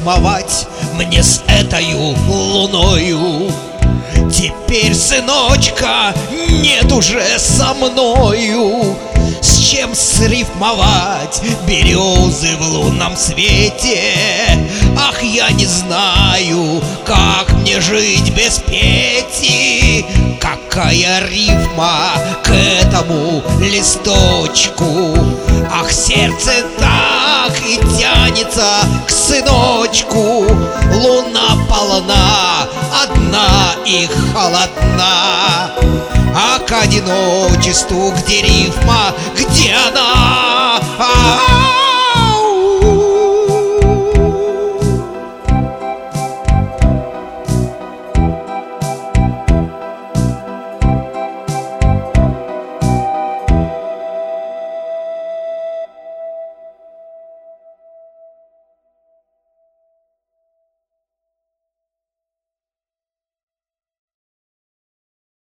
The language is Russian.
рифмовать мне с этою луною. Теперь, сыночка, нет уже со мною с чем срифмовать березы в лунном свете. Ах, я не знаю, как мне жить без Пети. Какая рифма к этому листочку! Ах, сердце так и тянется к сыночку. Луна полна, одна и холодна. А к одиночеству, где рифма, где она?